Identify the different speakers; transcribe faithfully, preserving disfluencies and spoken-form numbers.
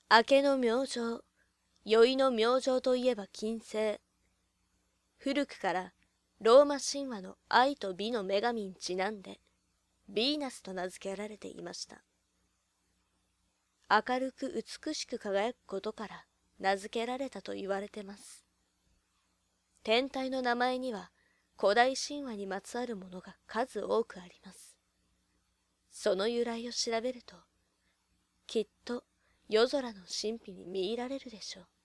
Speaker 1: 明けの明星、宵の明星といえば金星。古くからローマ神話の愛と美の女神にちなんで、ヴィーナスと名付けられていました。明るく美しく輝くことから名付けられたと言われてます。天体の名前には古代神話にまつわるものが数多くあります。その由来を調べると、きっと夜空の神秘に見入られるでしょう。